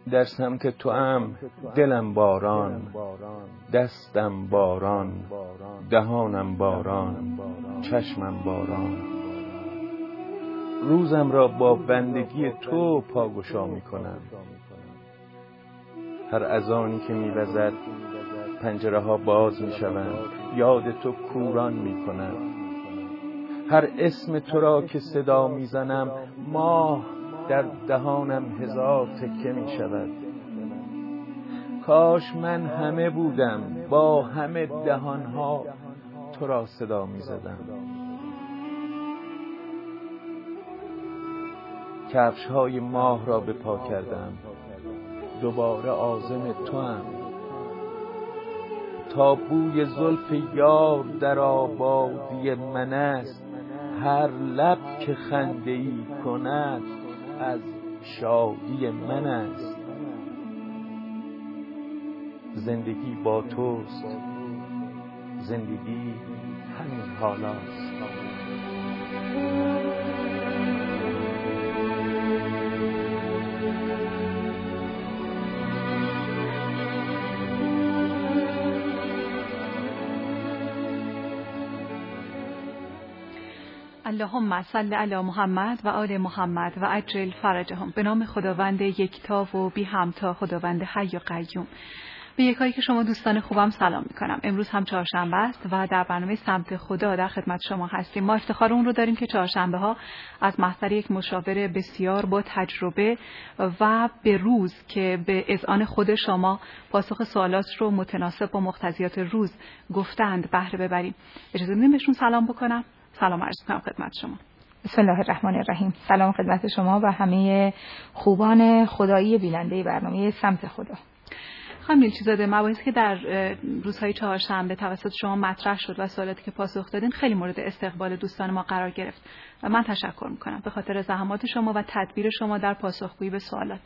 در سمت توام دلم باران، دستم باران، دهانم باران، چشمم باران. روزم را با بندگی تو پاگشا می کنم. هر اذانی که می وزد پنجره ها باز می شوند، یاد تو کوران می کنم. هر اسم تو را که صدا می زنم ماه در دهانم هزار تکه می شود. کاش من همه بودم با همه دهانها تو را صدا می زدم. کفش های ماه را به پا کردم، دوباره عازم تو هم. تا بوی زلف یار در آبادی من است، هر لب که خنده ای کند از شادی من است. زندگی با توست، زندگی همین حالاست. اللهم صل علی محمد و آل محمد و عجل فرجهم. به نام خداوند یکتا و بی همتا، خداوند حی و قیوم. به یکایی که شما دوستان خوبم سلام میکنم. امروز هم چهارشنبه است و در برنامه سمت خدا در خدمت شما هستیم. ما افتخار اون رو داریم که چهارشنبه ها از محضر یک مشاور بسیار با تجربه و به روز که به اذعان خود شما پاسخ سوالات رو متناسب با مقتضیات روز گفتند بهره ببریم. اجازه بدید بهشون سلام بکنم. سلام عرض می‌کنم خدمت شما. بسم الله الرحمن الرحیم. سلام خدمت شما و همه خوبان خدایی بیننده برنامه سمت خدا. خانم نیلچی‌زاده، مباحثی که در روزهای چهارشنبه توسط شما مطرح شد و سوالاتی که پاسخ دادین خیلی مورد استقبال دوستان ما قرار گرفت و من تشکر می‌کنم به خاطر زحمات شما و تدبیر شما در پاسخگویی به سوالات.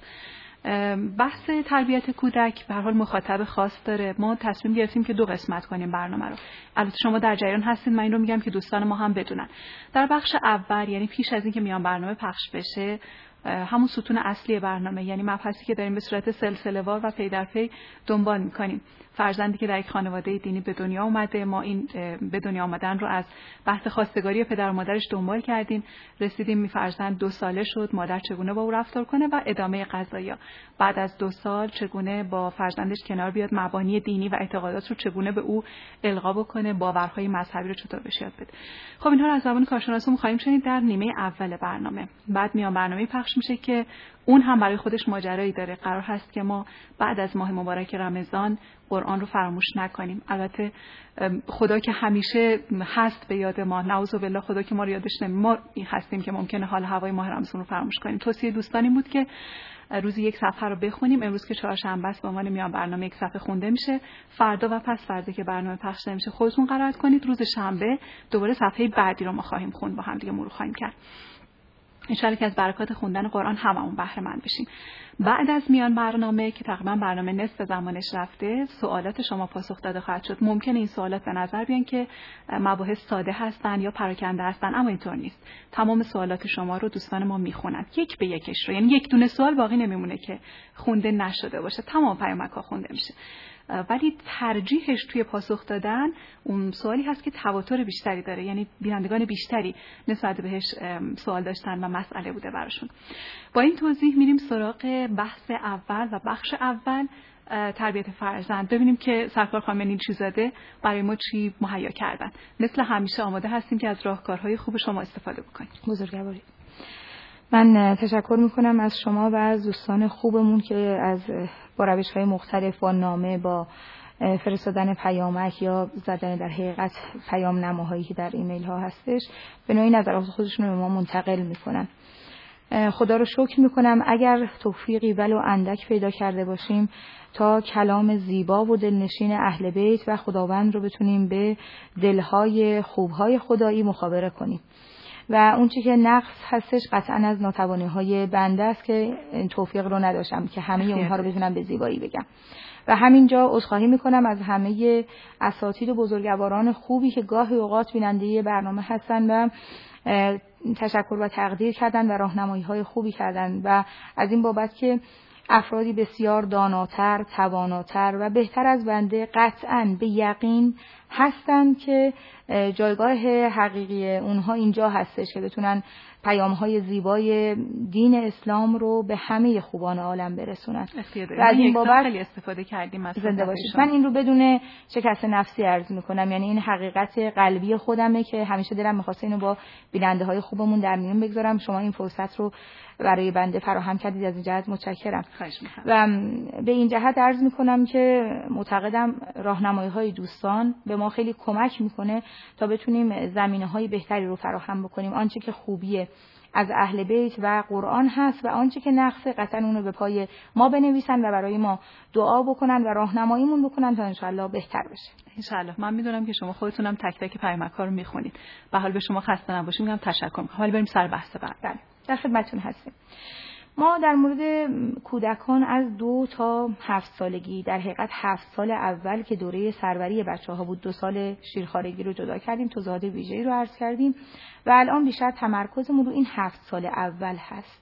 بحث تربیت کودک به هر حال مخاطب خاص داره. ما تصمیم گرفتیم که 2 قسمت کنیم برنامه رو. البته شما در جریان هستین، من این رو میگم که دوستان ما هم بدونن. در بخش اول، یعنی پیش از این که میان برنامه پخش بشه، همون ستون اصلی برنامه، یعنی مبحثی که داریم به صورت سلسله‌وار و پی در پی دنبال می‌کنیم. فرزندی که در یک خانواده دینی به دنیا اومده، ما این به دنیا آمدن رو از بحث خواستگاری پدر و مادرش دنبال کردیم، رسیدیم فرزند 2 ساله شد، مادر چگونه با او رفتار کنه و ادامه قضایا. بعد از 2 سال چگونه با فرزندش کنار بیاد، مبانی دینی و اعتقادات رو چگونه به او القا بکنه، باورهای مذهبی رو چطور بهش یاد بده. خب اینها رو از زبان کارشناسمون خواهیم شنید در نیمه اول برنامه. بعد میان برنامه پخش میشه که اون هم برای خودش ماجرایی داره. قرار هست که ما بعد از ماه مبارک رمضان قرآن رو فراموش نکنیم. البته خدا که همیشه هست به یاد ما، نعوذ بالله خدا که ما رو یادش نمیاد، ما هستیم که ممکنه حال هوای ماه رمضان رو فراموش کنیم. توصیه دوستانی بود که روزی 1 صفحه رو بخونیم. امروز که چهارشنبه است به عنوان میان برنامه 1 صفحه خونده میشه. فردا و پس فردا که برنامه پخش نمیشه خودتون قرائت کنید. روز شنبه دوباره صفحه بعدی رو ما خواهیم خوند، با هم دیگه مرور خواهیم کرد. ان شاء الله که از برکات خوندن قرآن هممون بهره مند بشیم. بعد از میان برنامه که تقریبا برنامه نصف زمانش رفته، سوالات شما پاسخ داده خواهد شد. ممکنه این سوالات به نظر بیان که مباحث ساده هستن یا پراکنده هستن، اما اینطور نیست. تمام سوالات شما رو دوستان ما میخونن یک به یکش رو، یعنی یک دونه سوال باقی نمیمونه که خونده نشده باشه. تمام پیامک‌ها خونده میشه. ولی ترجیحش توی پاسخ دادن اون سوالی هست که تواتر بیشتری داره، یعنی بینندگان بیشتری نسبت بهش سوال داشتن و مسئله بوده براشون. با این توضیح میریم سراغ بحث اول و بخش اول، تربیت فرزند. ببینیم که سرکار خانم نیلچی‌زاده برای ما چی مهیا کردن. مثل همیشه آماده هستیم که از راهکارهای خوب شما استفاده بکنیم. بزرگواری. من تشکر میکنم از شما و از دوستان خوبمون که از با روش‌های مختلف، با نامه، با فرستادن پیامک یا زدن در حقیقت پیام نماهایی که در ایمیل ها هستش به نوعی نظرات خودشون رو به ما منتقل میکنن. خدا رو شکر میکنم اگر توفیقی ولو اندک پیدا کرده باشیم تا کلام زیبا و دلنشین اهل بیت و خداوند رو بتونیم به دلهای خوبهای خدایی مخابره کنیم. و اون چیزی که نقص هستش قطعا از ناتوانی‌های بنده است که توفیق رو نداشتم که همه اونها رو بتونم به زیبایی بگم. و همینجا عذرخواهی میکنم از همه اساتید و بزرگواران خوبی که گاهی اوقات بیننده برنامه هستن و تشکر و تقدیر کردن و راهنمایی‌های خوبی کردن و از این بابت که افرادی بسیار داناتر، تواناتر و بهتر از بنده قطعاً به یقین هستند که جایگاه حقیقی اونها اینجا هستش که بتونن پیام‌های زیبای دین اسلام رو به همه خوبان عالم برسونن. و از این بابت خیلی استفاده کردیم از زنده باشید. من این رو بدون شکست نفسی عرض می‌کنم، یعنی این حقیقت قلبی خودمه که همیشه دلم می‌خواسته اینو با بیننده‌های خوبمون در میون بگذارم. شما این فرصت رو برای بنده فراهم کردید، از این جهت متشکرم. و به این جهت عرض می‌کنم که معتقدم راهنمایی‌های دوستان به ما خیلی کمک می‌کنه تا بتونیم زمینه‌های بهتری رو فراهم بکنیم. آنچه که خوبیه از اهل بیت و قرآن هست و آنچه که نقصه قطعاً اونو به پای ما بنویسن و برای ما دعا بکنن و راهنماییمون بکنن تا انشالله بهتر بشه. انشالله. من میدونم که شما خودتونم تک تک پیامک‌ها رو میخونید. به حال به شما خسته نباشید میگم، تشکر می‌کنم. حالا بریم سر بحث بعد. بله، در خدمتتون هستیم. ما در مورد کودکان از 2 تا 7 سالگی، در حقیقت 7 سال اول که دوره سروری بچه‌ها بود، 2 سال شیرخوارگی رو جدا کردیم، توضیحات ویژه‌ای رو عرض کردیم و الان بیشتر تمرکزمون رو این 7 سال اول هست.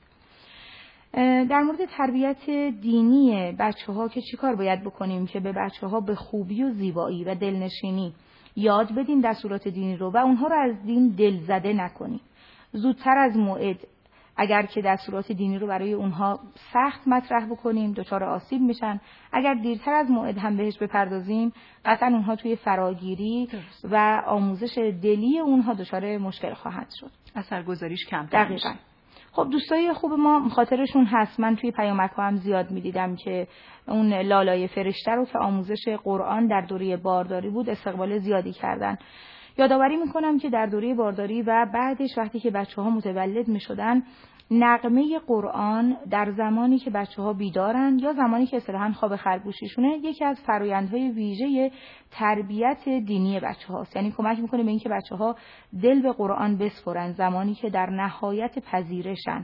در مورد تربیت دینی بچه‌ها که چیکار باید بکنیم که به بچه‌ها به خوبی و زیبایی و دلنشینی یاد بدیم دستورات دینی رو و اونها رو از دین دلزده نکنیم. زودتر از موعد اگر که دستورات دینی رو برای اونها سخت مطرح بکنیم دچار آسیب میشن، اگر دیرتر از موعد هم بهش بپردازیم قطعا اونها توی فراگیری و آموزش دلی اونها دچار مشکل خواهند شد، اثرگذاریش کمتر. دقیقاً. خب دوستای خوب ما خاطرشون هست، من توی پیامک‌ها هم زیاد می‌دیدم که اون لالای فرشته رو که آموزش قرآن در دوره بارداری بود استقبال زیادی کردن. یادآوری میکنم که در دوره بارداری و بعدش وقتی که بچه‌ها متولد میشدن، نغمه قرآن در زمانی که بچه‌ها بیدارن یا زمانی که اصطلاحاً خواب خرگوشیشونه یکی از فرآیندهای ویژه تربیت دینی بچه‌هاست. یعنی کمک میکنه به اینکه بچه‌ها دل به قرآن بسپرن زمانی که در نهایت پذیرشن.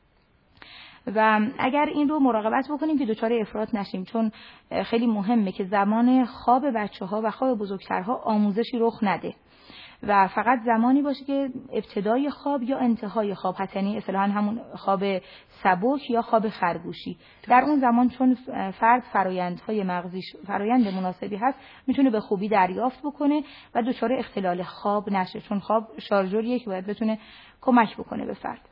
و اگر این رو مراقبت بکنیم که دچار افراط نشیم، چون خیلی مهمه که زمان خواب بچه‌ها و خواب بزرگترها آموزشی رخ نده و فقط زمانی باشه که ابتدای خواب یا انتهای خواب هست، یعنی اصطلاحاً همون خواب سبک یا خواب خرگوشی. در اون زمان چون فرد فرآیندهای مغزیش فرآیند مناسبی هست میتونه به خوبی دریافت بکنه و دچار اختلال خواب نشه، چون خواب شارژوریه که باید بتونه کمک بکنه به فرد.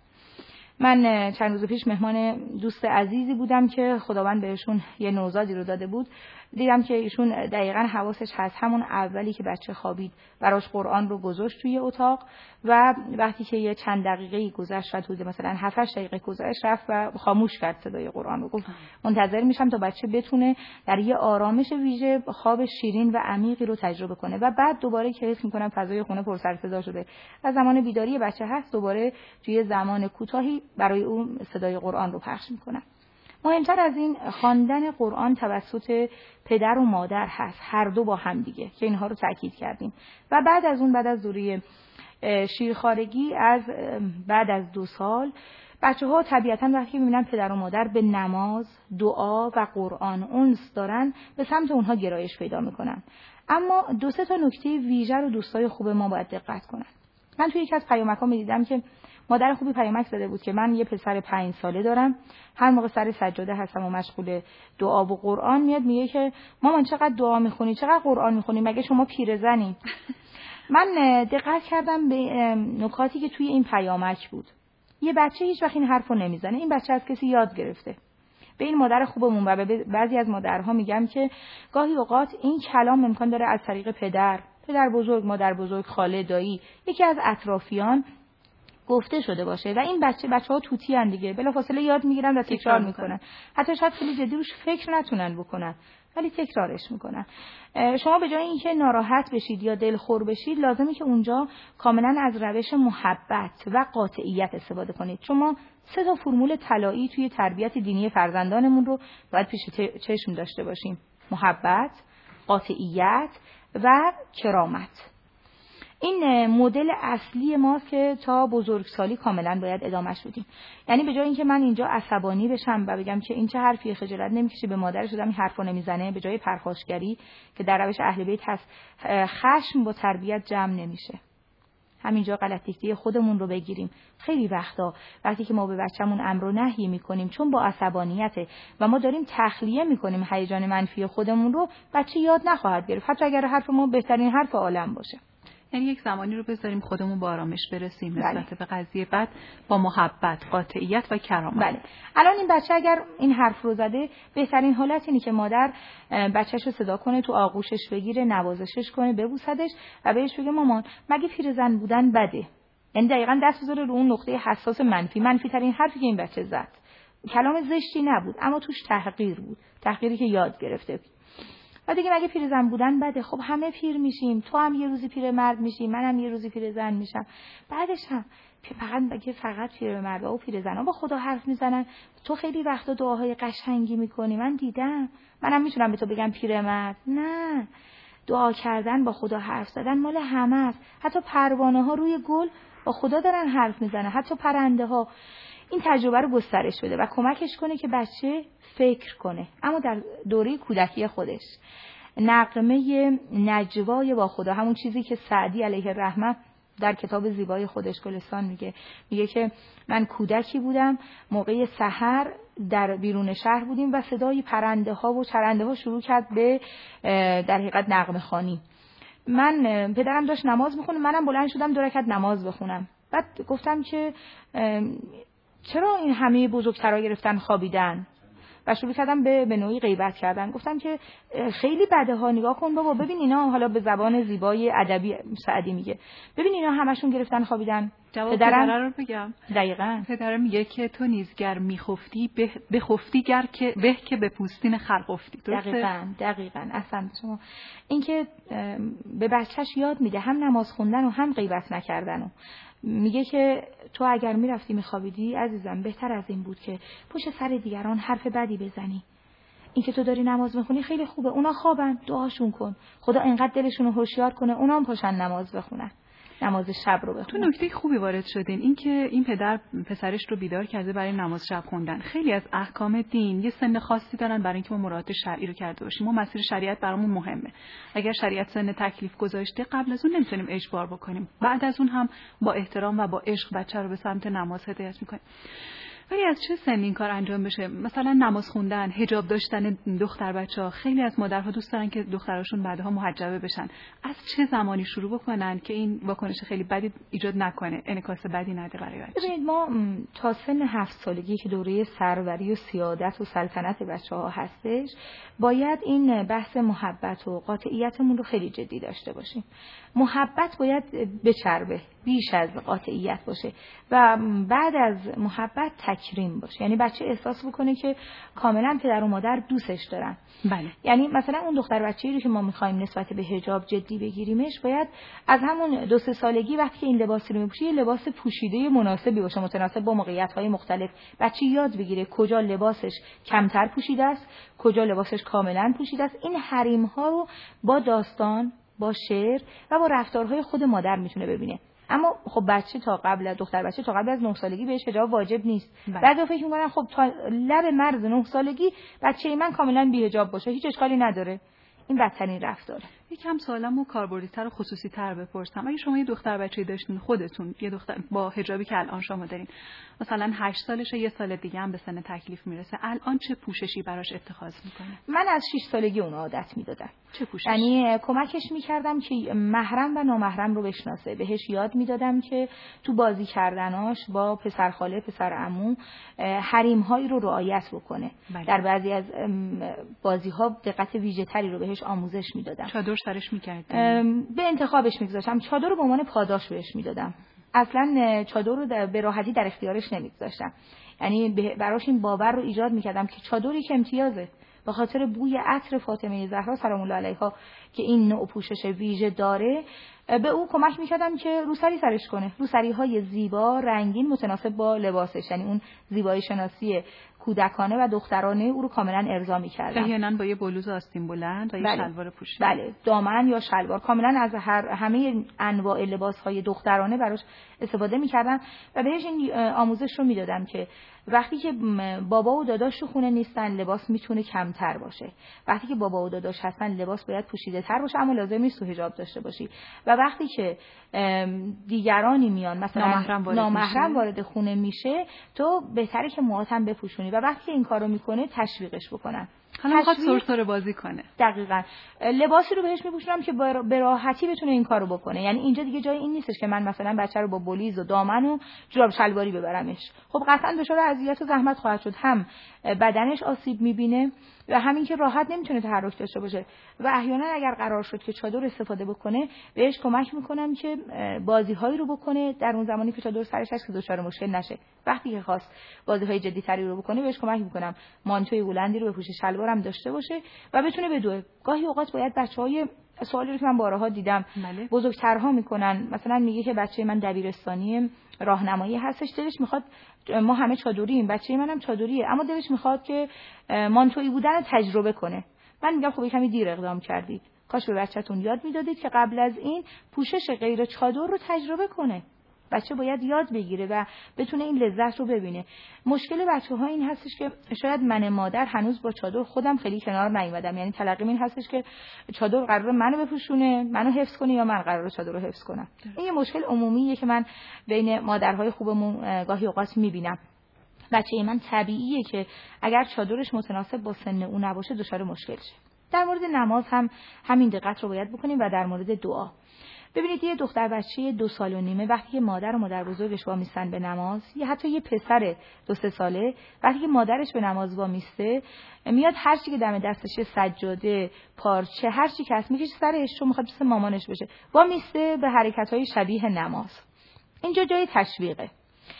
من چند روز پیش مهمان دوست عزیزی بودم که خداوند بهشون یه نوزادی رو داده بود. دیدم که ایشون دقیقاً حواسش هست همون اولی که بچه خوابید براش قرآن رو گذاشت توی اتاق و وقتی که یه چند دقیقه‌ای گذشت، حدود مثلا 7-8 دقیقه گذشت، رفت و خاموش کرد صدای قرآن رو. گفت منتظر میشم تا بچه بتونه در یه آرامش ویژه خواب شیرین و عمیقی رو تجربه کنه و بعد دوباره که حس می‌کنم فضای خونه پر سر صدا شده و زمان بیداری بچه هست، دوباره توی زمان کوتاهی برای اون صدای قرآن رو پخش می‌کنم. مهمتر از این خواندن قرآن توسط پدر و مادر هست، هر دو با هم دیگه که اینها رو تاکید کردیم. و بعد از دوره شیرخوارگی، بعد از 2 سال بچه‌ها طبیعتاً وقتی می‌بینن پدر و مادر به نماز، دعا و قرآن انس دارن به سمت اونها گرایش پیدا می‌کنن. اما 2-3 تا نکته ویژه رو دوستای خوب ما باید دقت کنن. من توی یکی از پیامک‌ها می‌دیدم که مادر خوبی پیامک زده بود که من یه پسر 5 ساله دارم، هر موقع سر سجاده هستم و مشغول دعا و قرآن میاد میگه که مامان چقدر دعا میخونی، چقدر قرآن میخونی، مگه شما پیرزنی؟ من دقت کردم به نکاتی که توی این پیامک بود. یه بچه هیچ وقت این حرفو نمیزنه، این بچه از کسی یاد گرفته. به این مادر خوبمون و به بعضی از مادرها میگم که گاهی اوقات این کلام امکان داره از طریق پدر بزرگ، مادر بزرگ، خاله، دایی، یکی از اطرافیان گفته شده باشه و این بچه‌ها توتی ان دیگه، بلافاصله یاد میگیرن و تکرار میکنن. حتی شاید خیلی جدی روش فکر نتونن بکنن ولی تکرارش میکنن. شما به جای اینکه ناراحت بشید یا دلخور بشید، لازمه که اونجا کاملا از روش محبت و قاطعیت استفاده کنید. شما 3 تا فرمول طلایی توی تربیت دینی فرزندانمون رو باید پیش چشم داشته باشیم: محبت، قاطعیت و کرامت. این مدل اصلی ماست که تا بزرگسالی کاملا باید ادامهش بدیم. یعنی به جای اینکه من اینجا عصبانی بشم و بگم که این چه حرفیه، خجالت نمیکشه، به مادرش دادم این حرفو نمیزنه، به جای پرخاشگری که در روش اهل بیت هست، خشم با تربیت جمع نمیشه. همینجا غلطی خودمون رو بگیریم. خیلی وقتا وقتی که ما به بچه‌مون امر و نهی میکنیم، چون با عصبانیت و ما داریم تخلیه میکنیم هیجان منفی خودمون رو، بچه یاد نخواهد گرفت، حتی اگر حرف ما بهترین حرف عالم باشه. یعنی یک زمانی رو بذاریم خودمون با آرامش برسیم نسبت به قضیه، بعد با محبت، قاطعیت و کرامت. بله. الان این بچه اگر این حرف رو زده، بهترین حالت اینه که مادر بچه‌ش رو صدا کنه، تو آغوشش بگیره، نوازشش کنه، ببوسدش و بهش بگه مامان مگه پیرزن بودن بده؟ یعنی دقیقاً دست بذاره رو اون نقطه حساس منفی ترین حرفی که این بچه زد. کلام زشتی نبود اما توش تحقیر بود، تحقیری که یاد گرفته. و دیگه مگه پیرزن بودن بده؟ خب همه پیر میشیم، تو هم یه روزی پیرمرد میشی، منم یه روزی پیرزن میشم. بعدش هم فقط پیرمردا و پیرزنا با خدا حرف میزنن. تو خیلی وقتا دعاهای قشنگی میکنی، من دیدم، منم میتونم به تو بگم پیرمرد. نه، دعا کردن، با خدا حرف زدن مال همه است. حتی پروانه ها روی گل با خدا دارن حرف میزنن، حتی پرنده ها. این تجربه رو گسترش بده و کمکش کنه که بچه فکر کنه، اما در دوره کودکی خودش. نغمه نجوای با خدا، همون چیزی که سعدی علیه الرحمه در کتاب زیبای خودش گلستان میگه که من کودکی بودم، موقع سحر در بیرون شهر بودیم و صدای پرنده ها و چرنده ها شروع کرد به در حقیقت نغمه خوانی. من پدرم داشت نماز میخونه، منم بلند شدم 2 رکعت نماز بخونم. بعد گفتم که چرا این همه بزرگترها گرفتن خوابیدن؟ و شروع کردم به نوعی غیبت کردن. گفتم که خیلی بده ها، نگاه کن بابا، ببین اینا، حالا به زبان زیبای ادبی سعدی میگه، ببین اینا همشون گرفتن خوابیدن. پدرم رو بگم. دقیقاً. پدرم میگه که تو نیزگر میخفتی بخفتی گر که به که به پوستین خلق افتی. دقیقاً. اصلا شما این که به بچهش یاد میده هم نماز خوندن و هم غیبت نکردن. و میگه که تو اگر میرفتی میخوابیدی عزیزم، بهتر از این بود که پشت سر دیگران حرف بدی بزنی. این که تو داری نماز میخونی خیلی خوبه، اونا خوابن، دعاشون کن، خدا اینقدر دلشون رو هوشیار کنه اونا هم پاشن نماز بخونن، نماز شب رو بخونن. تو نکته خوبی وارد شدین، این که این پدر پسرش رو بیدار کرده برای نماز شب خوندن. خیلی از احکام دین یه سن خاصی دارن برای اینکه ما مراعات شرعی رو کرده باشیم. ما مسیر شریعت برامون مهمه. اگر شریعت سن تکلیف گذاشته، قبل از اون نمیتونیم اجبار بکنیم، بعد از اون هم با احترام و با عشق بچه رو به سمت نماز هدایت میکنیم. ولی از چه سن این کار انجام بشه؟ مثلا نماز خوندن، حجاب داشتن دختر بچه‌ها، خیلی از مادرها دوست دارن که دختراشون بعدها محجبه بشن. از چه زمانی شروع بکنن که این واکنش خیلی بدی ایجاد نکنه، انعکاس بدی نده برای بچه؟ ببینید، ما تا سن 7 سالگی که دوره سروری و سیادت و سلطنت بچه‌ها هستش، باید این بحث محبت و قاطعیتمون رو خیلی جدی داشته باشیم. محبت باید بچربه، بیش از قاطعیت باشه و بعد از محبت تکریم باشه. یعنی بچه احساس بکنه که کاملا پدر و مادر دوستش دارن. بله. یعنی مثلا اون دختر بچه‌ای رو که ما می‌خوایم نسبت به حجاب جدی بگیریمش، باید از همون 2-3 سالگی وقتی که این لباسی رو می‌پوشه، لباس پوشیده مناسبی باشه، متناسب با موقعیت‌های مختلف. بچه یاد بگیره کجا لباسش کمتر پوشیده است، کجا لباسش کاملا پوشیده است. این حریم‌ها رو با داستان، با شعر و با رفتارهای خود مادر میتونه ببینه. اما خب دختر بچه تا قبل از 9 سالگی بهش حجاب واجب نیست. بعضی فکر می‌کنن خب تا لب مرز 9 سالگی بچه من کاملا بی‌حجاب باشه، هیچ اشکالی نداره. این بدترین رفتاره. یکم سوالمو کاربردی‌تر و خصوصی‌تر بپرسم. اگه شما یه دختر بچه‌ای داشتین، خودتون یه دختر با حجابی که الان شما دارین، مثلا 8 سالشه، یه سال دیگه هم به سن تکلیف میرسه، الان چه پوششی براش اتخاذ میکنه؟ من از 6 سالگی اون عادت میدادم. چه پوشش؟ یعنی کمکش میکردم که محرم و نامحرم رو بشناسه. بهش یاد میدادم که تو بازی کردناش با پسر خاله، پسر عمو، حریم‌هایی رو رعایت بکنه. بله. در بعضی از بازی‌ها دقت ویژه‌تری رو بهش آموزش میدادم. چادر سرش می‌کردم. به انتخابش میگذاشتم. چادر رو به عنوان پاداش بهش میدادم. اصلا چادر رو به راحتی در اختیارش نمیگذاشتم. یعنی براش این باور رو ایجاد میکردم که چادری که امتیازه، به خاطر بوی عطر فاطمه زهرا سلام الله علیها که این نوع پوشش ویژه داره، به او کمک میکردم که روسری سرش کنه. روسری‌های زیبا، رنگین، متناسب با لباسش. یعنی اون زیبایی شناسی کودکانه و دخترانه او رو کاملا ارضا می‌کردم. احیانا با یه بلوز آستین بلند و یه شلوار پوشیده. بله، دامن یا شلوار، کاملا از همه انواع لباس‌های دخترانه براش استفاده می‌کردم و بهش این آموزش رو میدادم که وقتی که بابا و داداش تو خونه نیستن، لباس میتونه کمتر باشه. وقتی که بابا و داداش هستن، لباس باید پوشیده تر باشه، اما لازم نیست تو حجاب داشته باشی. و وقتی که دیگرانی میان مثلا نامحرم وارد خونه میشه، تو بهتره که موهات هم بپوشونی و وقتی که این کارو میکنه تشویقش بکنن. حالا میخواد سرسره بازی کنه. دقیقاً. لباسی رو بهش میپوشونم که به راحتی بتونه این کارو بکنه. یعنی اینجا دیگه جای این نیستش که من مثلا بچه رو با بولیز و دامن و جوراب شلواری ببرمش. خب قطعاً دچار اذیت و زحمت خواهد شد، هم بدنش آسیب میبینه و همین که راحت نمیتونه تحرک داشته باشه و احیانا اگر قرار شد که چادر استفاده بکنه بهش کمک میکنم که بازی‌هایی رو بکنه در اون زمانی که چادر سرش هست که دچار مشکل نشه. وقتی که خواست بازی‌های جدی‌تری رو بکنه بهش کمک میکنم مانتوی بلندی رو بپوشه، شلوارم داشته باشه و بتونه بدوه. گاهی اوقات باید بچه‌های سوالی رو که من بارها دیدم بزرگترها میکنن، مثلا میگه که بچه من دبیرستانی راهنمایی هستش، دلش میخواد، ما همه چادریم، بچه منم چادریه، اما دلش میخواد که مانتویی بودن رو تجربه کنه. من میگم خب کمی دیر اقدام کردید، کاش به بچه‌تون یاد میدادید که قبل از این پوشش غیر چادر رو تجربه کنه. بچه باید یاد بگیره و بتونه این لذت رو ببینه. مشکل بچه‌ها این هستش که شاید من مادر هنوز با چادر خودم خیلی کنار نیومدم، یعنی تلقیم این هستش که چادر قراره منو بپوشونه، منو حفظ کنه یا من قراره چادر رو حفظ کنم. این یه مشکل عمومیه که من بین مادرهای خوبمون گاهی اوقات میبینم. بچه من طبیعیه که اگر چادرش متناسب با سن اون نباشه دچار مشکل شه. در مورد نماز هم همین دقت رو باید بکنیم و در مورد دعا. ببینید یه دختر بچه 2 سال و نیمه وقتی که مادر و مادر بزرگش وامیستن به نماز، یا حتی یه پسر 2-3 ساله وقتی که مادرش به نماز وامیسته، میاد هر چی که دم دستش، سجاده، پارچه، هر چی که هست میکشه سرش، چون میخواد مثل مامانش بشه، وامیسته به حرکت‌های شبیه نماز. اینجا جای تشویق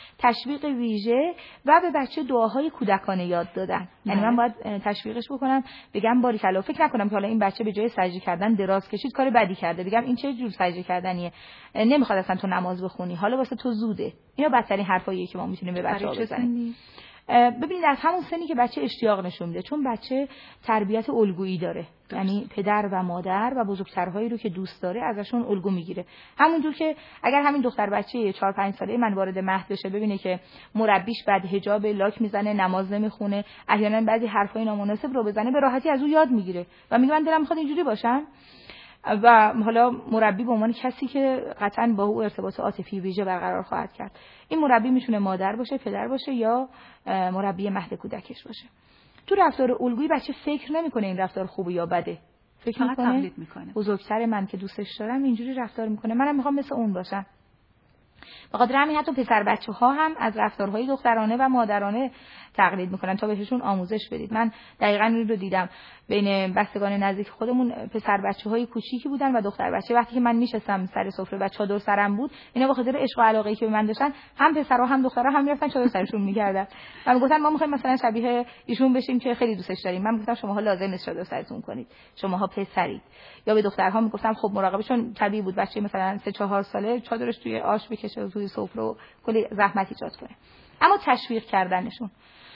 ویژه و به بچه دعاهای کودکانه یاد دادن. یعنی من باید تشویقش بکنم، بگم باریکلا، فکر نکنم که حالا این بچه به جای سجده کردن دراز کشید کار بدی کرده، بگم این چه جور سجده کردنیه، نمیخواد اصلا تو نماز بخونی، حالا واسه تو زوده. اینا بدترین حرفاییه که ما میتونیم به بچه‌ها بزنیم. ببینید از همون سنی که بچه اشتیاق نشون میده، چون بچه تربیت الگویی داره، یعنی پدر و مادر و بزرگترهایی رو که دوست داره ازشون الگو میگیره. همونجور که اگر همین دختر بچه 4-5 ساله من وارد مهد بشه ببینه که مربیش بعد حجاب لاک میزنه، نماز نمیخونه، احیانا بعضی حرفای نامناسب رو بزنه، به راحتی از اون یاد میگیره و میگه من دلم میخواد اینجوری باشم. و حالا مربی به عنوان کسی که قطعاً با او ارتباط عاطفی ویژه برقرار خواهد کرد، این مربی میتونه مادر باشه، پدر باشه یا مربی مهد کودکش باشه. تو رفتار الگویی بچه فکر نمیکنه این رفتار خوبه یا بده، فکر میکنه بزرگتر من که دوستش دارم اینجوری رفتار میکنه، منم میخوام مثل اون باشم. به خاطر همین حتی پسر بچه‌ها هم از رفتارهای دخترانه و مادرانه تقلید میکنن تا بهشون آموزش بدید. من دقیقاً این رو دیدم بین بستگان نزدیک خودمون، پسر بچه‌های کوچیکی بودن و دختر بچه. وقتی که من میشستم سر سفره و چادر سرم بود، اینا به خاطر عشق و علاقه‌ای که به من داشتن، هم پسرها هم دخترها هم میرفتن چادر سرشون می‌کردن و میگفتن ما می‌خوایم مثلا شبیه ایشون بشیم که خیلی دوستش داریم. من گفتم شماها لازم نیست چادر سرتون کنید، شماها پسرید. یا به دخترها میگفتم خب مراقبشون طبیعی بود، بچه مثلا 3-4 ساله چادرش توی آش بکشه، توی سفره و کلی زحمت ایجاد کنه. اما تشویق کردنشون،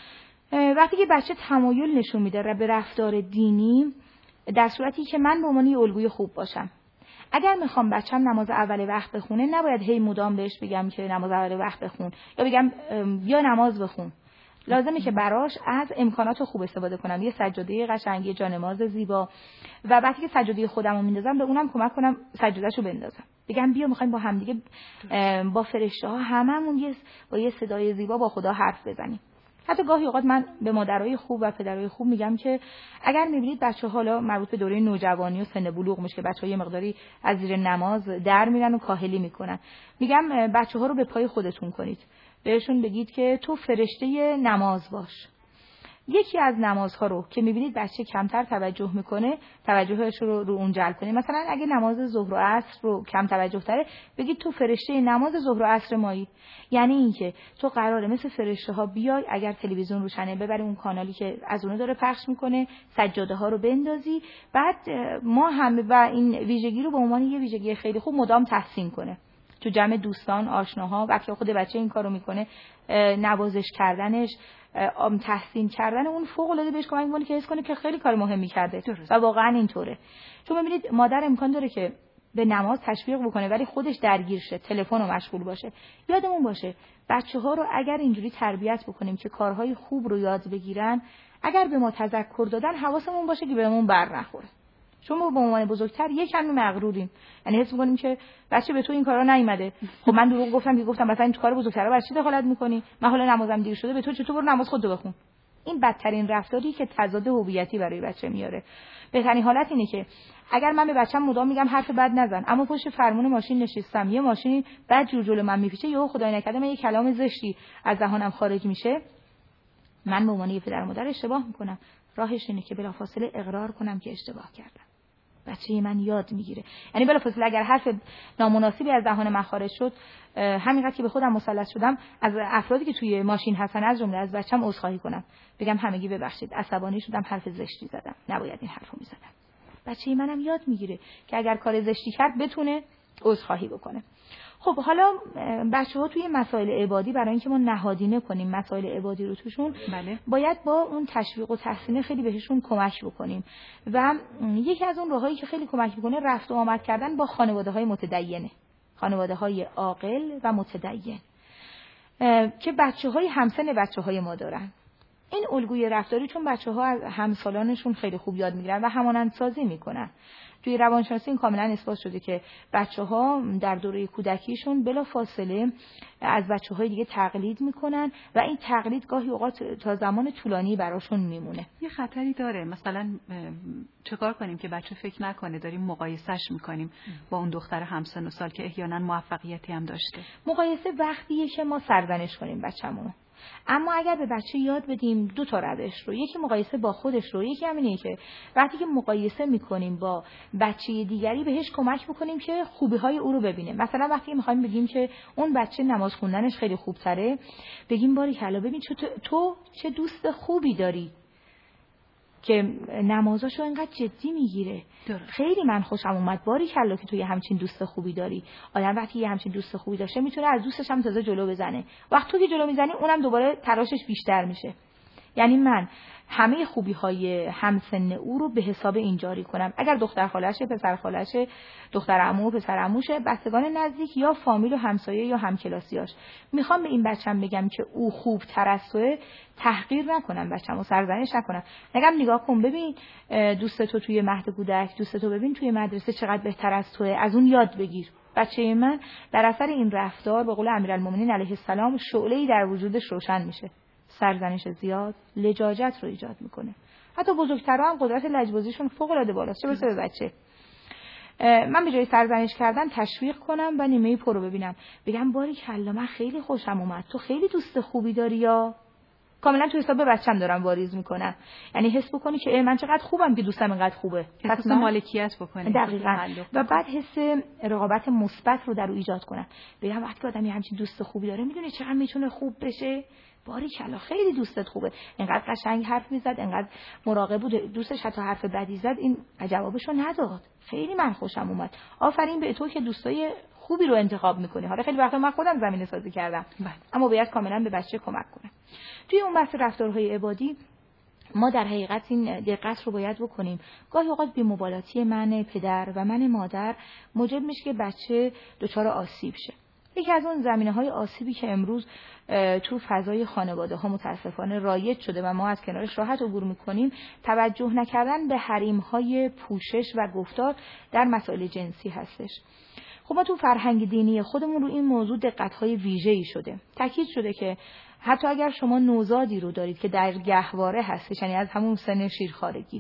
وقتی که بچه تمایل نشون میده به رفتار دینی، در صورتی که من به عنوان الگوی خوب باشم، اگر میخوام بچه‌م نماز اول وقت بخونه، نباید هی مدام بهش بگم که نماز اول وقت بخون یا بگم بیا نماز بخون. لازمه که براش از امکانات خوب استفاده کنم، یه سجاده قشنگ، یه جانماز زیبا، و وقتی که سجاده خودمو میندازم به اونم کمک کنم سجادهشو بندازم. بگم بیا میخوایم با هم دیگه با فرشته‌ها هممون با یه صدای زیبا با خدا حرف بزنیم. حتی گاهی اوقات من به مادرای خوب و پدرای خوب میگم که اگر میبینید بچه حالا مربوط به دوره نوجوانی و سن بلوغ میشه که بچه‌ها یه مقداری از زیر نماز در میرن و کاهلی میکنن، میگم بچه‌ها رو به پای خودتون کنید، بهشون بگید که تو فرشته نماز باش. یکی از نمازها رو که میبینید بچه کمتر توجه میکنه، توجهش رو اون جلب کنید. مثلا اگه نماز ظهر و عصر رو کم توجه تره، بگید تو فرشته نماز ظهر و عصر مایی. یعنی اینکه تو قراره مثل فرشته ها بیای، اگر تلویزیون روشنه ببری اون کانالی که از اون داره پخش میکنه، سجاده ها رو بندازی، بعد ما هم و این ویژگی رو به عنوان یه ویژگی خیلی خوب مدام تحسین کنه. تو جمع دوستان، آشناها، وقتی خود بچه این کارو میکنه، نوازش کردنش، تحسین کردن اون فوق العاده بهش کمک میکنه که حس کنه که خیلی کار مهمی کرده. و واقعا اینطوره. چون ببینید مادر امکان داره که به نماز تشویق بکنه ولی خودش درگیر شه، تلفن رو مشغول باشه. یادمون باشه بچه‌ها رو اگر اینجوری تربیت بکنیم که کارهای خوب رو یاد بگیرن، اگر به ما تذکر دادن حواسمون باشه که بهمون بر نخوره. چون ما به عنوان بزرگتر یکم مغروریم، یعنی حس می‌کنیم که بچه به تو این کارا نیومده. خب من دروغ گفتم مثلا این تو کار بزرگترا برای چی دخالت می‌کنی؟ من حالا نمازم دیر شده، به تو چطور برو نماز خودت بخون. این بدترین رفتاری که تضاد هویتی برای بچه میاره. بهترین حالت اینه که اگر من به بچه‌م مدام میگم حرف بد نزن، اما پشت فرمون ماشین نشستم، یه ماشین بد جور جلو من میپیچه، یهو خدای نکرده من یه کلام زشتی از دهانم خارج میشه، من به عنوان یه پدر و مادر اشتباه میکنم. راهش اینه که بلافاصله اقرار کنم که اشتباه کردم. بچه من یاد میگیره. یعنی بلافاصله اگر حرف نامناسبی از دهان من خارج شد، همینقدر که به خودم مسلط شدم، از افرادی که توی ماشین هستن از جمله از بچه‌م عذرخواهی کنم، بگم همگی ببخشید، عصبانی شدم، حرف زشتی زدم، نباید این حرفو میزدم. بچه منم یاد میگیره که اگر کار زشتی کرد بتونه عذرخواهی بکنه. خب حالا بچه‌ها توی مسائل عبادی، برای اینکه ما نهادینه کنیم مسائل عبادی رو توشون، بله. باید با اون تشویق و تحسین خیلی بهشون کمک بکنیم و یکی از اون راهایی که خیلی کمک میکنه رفت و آمد کردن با خانواده‌های متدینه، خانواده‌های عاقل و متدین که بچه‌های همسن بچه‌های ما دارن. این الگوی رفتاری چون بچه‌ها از همسالانشون خیلی خوب یاد میگیرن و همانندسازی میکنن. توی روانشناسی این کاملا اثبات شده که بچه‌ها در دوره کودکیشون بلافاصله از بچه‌های دیگه تقلید میکنن و این تقلید گاهی اوقات تا زمان طولانی براشون میمونه. یه خطری داره، مثلا چیکار کنیم که بچه فکر نکنه داریم مقایسهش میکنیم با اون دختر همسن و سال که احیانا موفقیتی هم داشته. مقایسه وقتیه که ما سرزنش کنیم بچه‌مون. اما اگر به بچه یاد بدیم دو تا روش رو، یکی مقایسه با خودش رو، یکی همینه که وقتی که مقایسه میکنیم با بچه دیگری بهش کمک بکنیم که خوبی‌های او رو ببینه. مثلا وقتی میخوایم بگیم که اون بچه نماز خوندنش خیلی خوب‌تره، بگیم باریکلا ببین تو چه دوست خوبی داری که نمازاشو اینقدر جدی میگیره. خیلی من خوشم اومد، باریکلا که تو یه همچین دوست خوبی داری. آدم وقتی یه همچین دوست خوبی داشته میتونه از دوستش هم تازه جلو بزنه. وقتی تو که جلو میزنی اونم دوباره تلاشش بیشتر میشه. یعنی من همه خوبی‌های همسن او رو به حساب این جاری کنم. اگر دختر خالشه، پسر خالشه، دختر عمو، پسر عموشه، بستگان نزدیک یا فامیل و همسایه یا همکلاسیاش، میخوام به این بچه‌م بگم که او خوب‌تر از توئه، تحقیر نکنم بچه‌مو، سرزنش نکنم. نگاه کن ببین دوست تو توی مهد کودک، دوست تو ببین توی مدرسه چقدر بهتر از توئه، از اون یاد بگیر. بچه من در اثر این رفتار به قول امیرالمومنین علیه السلام شعله‌ای در وجودش روشن میشه. سرزنش زیاد لجاجت رو ایجاد میکنه. حتی بزرگترها هم قدرت لجبازیشون فوق العاده بالاست، چه برسه به بچه. من به جای سرزنش کردن تشویق کنم و نیمه پرو ببینم، بگم باریکلا من خیلی خوشم اومد، تو خیلی دوست خوبی داری، یا کاملا تو حساب بچه‌م دارم واریز میکنم. یعنی حس بکنی که من چقدر خوبم که دوستم اینقدر خوبه، حس مالکیت بکنی. دقیقاً. و بعد حس رقابت مثبت رو در او ایجاد کنم. بگم وقتی آدمی همچین دوست خوبی داره، میدونه چقدر میتونه خوب بشه. باریکلا خیلی دوستت خوبه، اینقدر قشنگ حرف میزد، اینقدر مراقب بود، دوستش حتی حرف بدی زد این جوابشو نداد، خیلی من خوشم اومد، آفرین به تو که دوستای خوبی رو انتخاب میکنی. حالا خیلی وقتا من خودم زمینه سازی کردم، اما باید کاملا به بچه کمک کنم. توی اون بحث رفتارهای عبادی ما در حقیقت این دقت رو باید بکنیم. گاهی اوقات بی‌مبالاتی من پدر و من مادر موجب میشه که بچه دچار آسیب شه. یکی از اون زمینه‌های آسیبی که امروز تو فضای خانواده‌ها متاسفانه رایج شده و ما از کنارش راحت عبور می‌کنیم، توجه نکردن به حریم‌های پوشش و گفتار در مسائل جنسی هستش. خب ما تو فرهنگ دینی خودمون رو این موضوع دقت‌های ویژه‌ای شده. تاکید شده که حتی اگر شما نوزادی رو دارید که در گهواره هستش، یعنی از همون سن شیرخوارگی،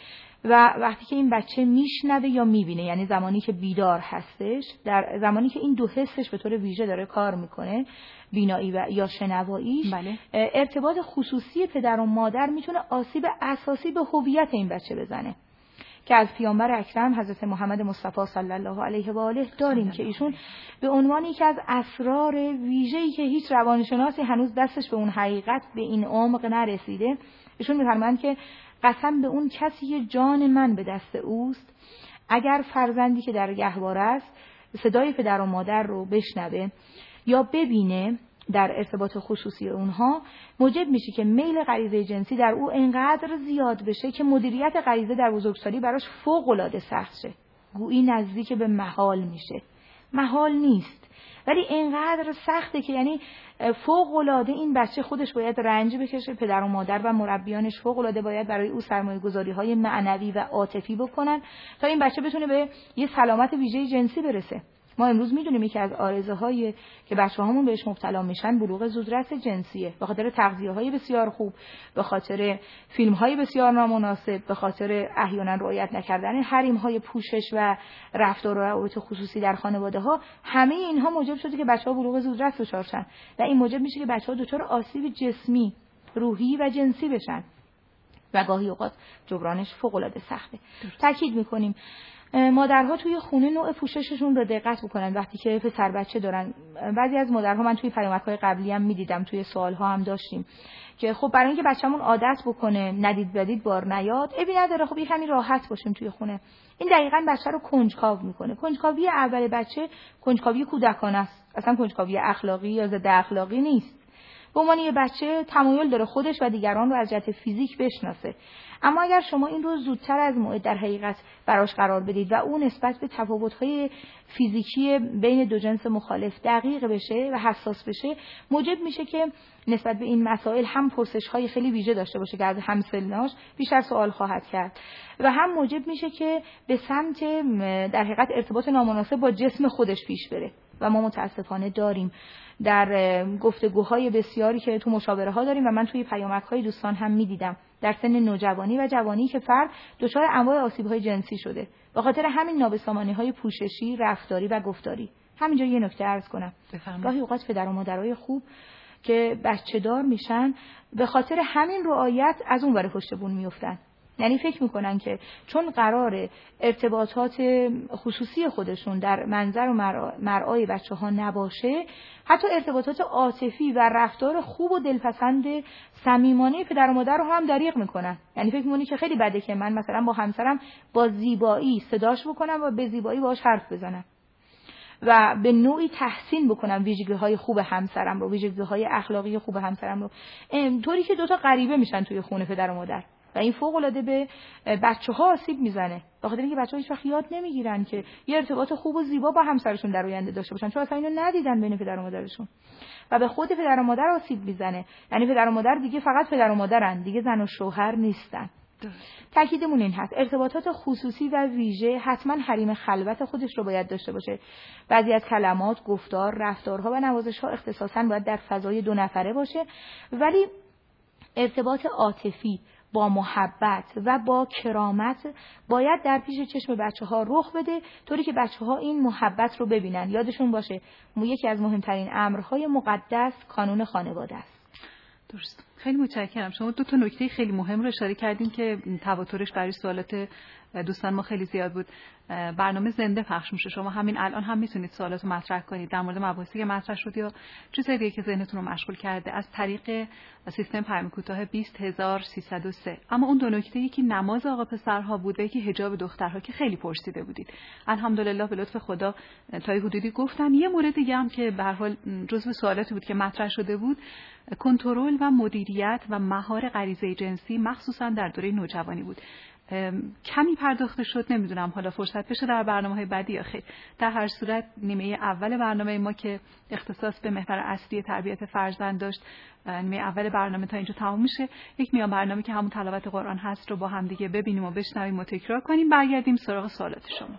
و وقتی که این بچه میشنوه یا میبینه، یعنی زمانی که بیدار هستش، در زمانی که این دو حسش به طور ویژه داره کار میکنه، بینایی و یا شنواییش، بله. ارتباط خصوصی پدر و مادر میتونه آسیب اساسی به هویت این بچه بزنه، که از پیامبر اکرم حضرت محمد مصطفی صلی الله علیه و آله داریم که ایشون به عنوان یکی از اسرار ویژه‌ای که هیچ روانشناسی هنوز دستش به اون حقیقت به این عمق نرسیده، ایشون می‌فرمایند که قسم به اون کسی که جان من به دست اوست، اگر فرزندی که در گهواره است صدای پدر و مادر رو بشنوه یا ببینه در ارتباط خصوصی اونها، موجب میشه که میل غریزه جنسی در او انقدر زیاد بشه که مدیریت غریزه در بزرگسالی براش فوق العاده سخت شه. گویی نزدیک به محال میشه. محال نیست، ولی اینقدر سخته که یعنی فوق‌العاده این بچه خودش باید رنج بکشه، پدر و مادر و مربیانش فوق‌العاده باید برای او سرمایه‌گذاری‌های معنوی و عاطفی بکنن تا این بچه بتونه به یه سلامت ویژه جنسی برسه. ما امروز میدونیم یکی از آرزوهایی که بچه‌هامون بهش مبتلا میشن بلوغ زودرس جنسیه، به خاطر تغذیه‌های بسیار خوب، به خاطر فیلم‌های بسیار نامناسب، به خاطر احیانا رعایت نکردن حریم‌های پوشش و رفتار و روابط خصوصی در خانواده‌ها. همه اینها موجب شده که بچه‌ها بلوغ زودرس دچار شن و این موجب میشه که بچه‌ها دچار آسیب جسمی، روحی و جنسی بشن و گاهی اوقات جبرانش فوق‌العاده سخته. تاکید می‌کنیم مادرها توی خونه نوع پوشششون رو دقت بکنن وقتی که پسر بچه دارن. بعضی از مادرها من توی پیامک‌های قبلی هم می‌دیدم، توی سوال‌ها هم داشتیم که خب برای اینکه بچه‌مون عادت بکنه ندید بدید بار نیاد، ابی نداره خب یه کمی راحت باشیم توی خونه. این دقیقاً بچه رو کنجکاو می‌کنه. کنجکاوی اول بچه کنجکاوی کودکانه است، اصلا کنجکاوی اخلاقی یا ضد اخلاقی نیست. به عنوان یه بچه تمایل داره خودش و دیگران رو از جهت فیزیک بشناسه. اما اگر شما این رو زودتر از موعد در حقیقت براش قرار بدید و اون نسبت به تفاوت‌های فیزیکی بین دو جنس مخالف دقیق بشه و حساس بشه، موجب میشه که نسبت به این مسائل هم پرسش‌های خیلی ویژه داشته باشه که از همسناش بیشتر سوال خواهد کرد و هم موجب میشه که به سمت در حقیقت ارتباط نامناسب با جسم خودش پیش بره. و ما متاسفانه داریم در گفتگوهای بسیاری که تو مشاوره ها داریم و من توی پیامک های دوستان هم میدیدم در سن نوجوانی و جوانی که فرد دچار انواع آسیب های جنسی شده به خاطر همین نابسامانی های پوششی، رفتاری و گفتاری. همینجا یه نکته عرض کنم. گاهی اوقات پدر و مادرای خوب که بچه دار میشن به خاطر همین رعایت از اون ور پشت بون میافتن. یعنی فکر میکنن که چون قرار ارتباطات خصوصی خودشون در منظر و مرعای بچه ها نباشه، حتی ارتباطات عاطفی و رفتار خوب و دلپسند صمیمانه پدر و مادر رو هم دریغ میکنن. یعنی فکر میکنی که خیلی بده که من مثلا با همسرم با زیبایی صداش بکنم و به زیبایی باهاش حرف بزنم و به نوعی تحسین بکنم ویژگی‌های خوب همسرم رو، ویژگی‌های اخلاقی خوب همسرم رو، طوری که دوتا غریبه میشن توی خونه پدر و مادر و این فوق‌العاده به بچه‌ها آسیب میزنه. به خاطر اینکه بچه‌ها هیچ وقت یاد نمیگیرن که یه ارتباط خوب و زیبا با همسرشون در آینده داشته باشن، چون اصلا اینو ندیدن بین پدر و مادرشون و به خود پدر و مادر آسیب میزنه. یعنی پدر و مادر دیگه فقط پدر و مادرن، دیگه زن و شوهر نیستن. تأکیدمون این هست ارتباطات خصوصی و ویژه حتما حریم خلوت خودش رو باید داشته باشه. بعضی از کلمات، گفتار، رفتارها و نوازش‌ها اختصاصاً باید در فضای دو نفره باشه، ولی ارتباط عاطفی با محبت و با کرامت باید در پیش چشم بچه‌ها رخ بده، طوری که بچه‌ها این محبت رو ببینن. یادشون باشه یکی از مهمترین امرهای مقدس کانون خانواده است. درست. خیلی متشکرم. شما دو تا نکته خیلی مهم رو اشاره کردین که تواترش برای سوالات دوستان ما خیلی زیاد بود. برنامه زنده پخش میشه، شما همین الان هم میتونید سوالات رو مطرح کنید در مورد مباحثی که مطرح شد یا چیزایی دیگه که ذهنتون رو مشغول کرده از طریق سیستم پیام کوتاه 20303. اما اون دو نکته، یکی نماز آقا پسرها بود و یکی حجاب دخترها که خیلی پرسیده بودید. الحمدلله به لطف خدا تا حدودی گفتن. یه مورد دیگه هم که به هر حال جزو سوالاتی بود که مطرح شده بود، کنترل و مدیریت و مهار غریزه جنسی مخصوصا در دوره نوجوانی بود. کمی پرداخته شد، نمیدونم حالا فرصت بشه در برنامه‌های بعدی یا خیر. در هر صورت نیمه اول برنامه ما که اختصاص به محور اصلی تربیت فرزند داشت، نیمه اول برنامه تا اینجا تمام میشه. یک میان برنامه که همون تلاوت قرآن هست رو با هم دیگه ببینیم و بشنویم و تکرار کنیم، برگردیم سراغ سوالات شما.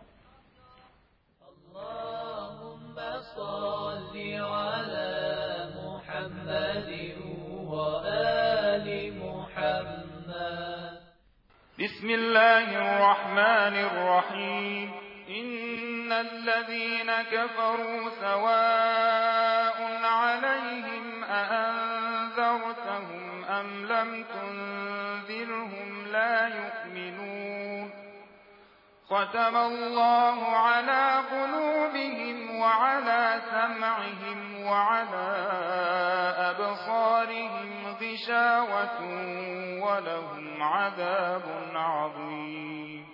اللهم صل علی محمد و آل محمد. بسم الله الرحمن الرحیم. إن الذين كفروا سواء عليهم أأنذرتهم أم لم تنذرهم لا يؤمنون. ختم الله على قلوبهم وعلى سمعهم وعلى أبصارهم غشاوة ولهم عذاب عظيم.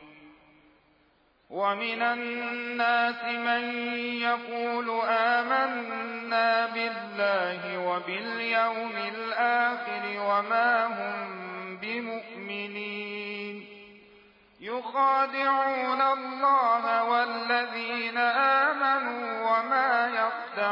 ومن الناس من يقول آمنا بالله وباليوم الآخر وما هم بمؤمنين. يخادعون الله والذين آمنوا وما يخدعون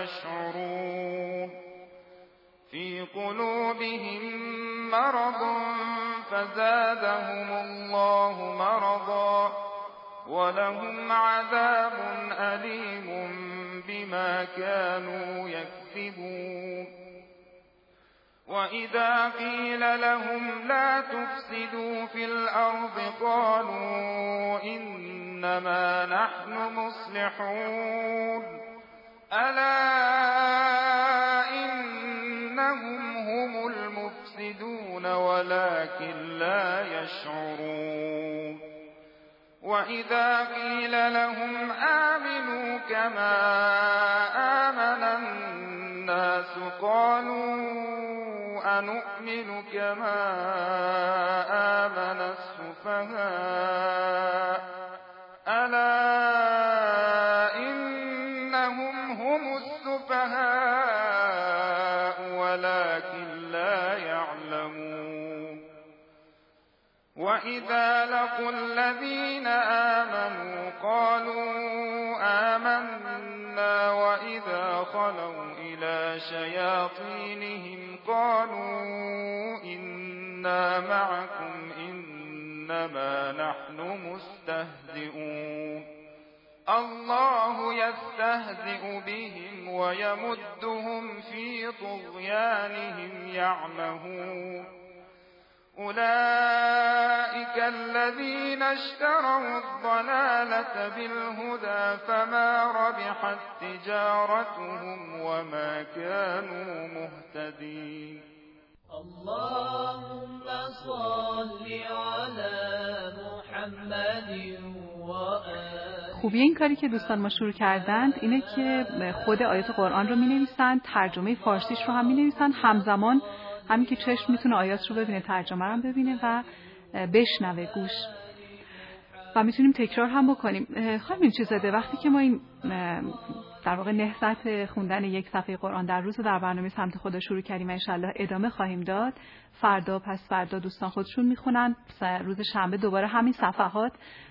يشعرون في قلوبهم مرض فزادهم الله مرضا ولهم عذاب أليم بما كانوا يكذبون وإذا قيل لهم لا تفسدوا في الأرض قالوا إنما نحن مصلحون ألا إنهم هم المفسدون ولكن لا يشعرون وإذا قيل لهم آمنوا كما آمن الناس قالوا أنؤمن كما آمن السفهاء ألا إنهم هم السفهاء ولكن لا يعلمون وإذا لقوا الذين آمنوا قالوا آمنا وإذا خلوا إلى شياطينهم قالوا إنا معكم إنما نحن مستهزئون الله يستهزئ بهم ويمدهم في طغيانهم يعمهون أولئك الذين اشتروا الضلالة بالهدى فما ربحت تجارتهم وما كانوا مهتدين اللهم صل على محمد وآله. خوبی این کاری که دوستان ما شروع کردند اینه که خود آیات قرآن رو می‌نویسند، ترجمه فارسیش رو هم می‌نویسند، همزمان همین که چشم میتونه آیات رو ببینه ترجمه رو هم ببینه و بشنوه گوش و میتونیم تکرار هم بکنیم. خانم چیزاده، وقتی که ما این در واقع نهضت خوندن یک صفحه قرآن در روز در برنامه سمت خدا شروع کردیم و انشالله ادامه خواهیم داد، فردا پس فردا دوستان خودشون میخونن، روز شنبه دوباره همین صفحات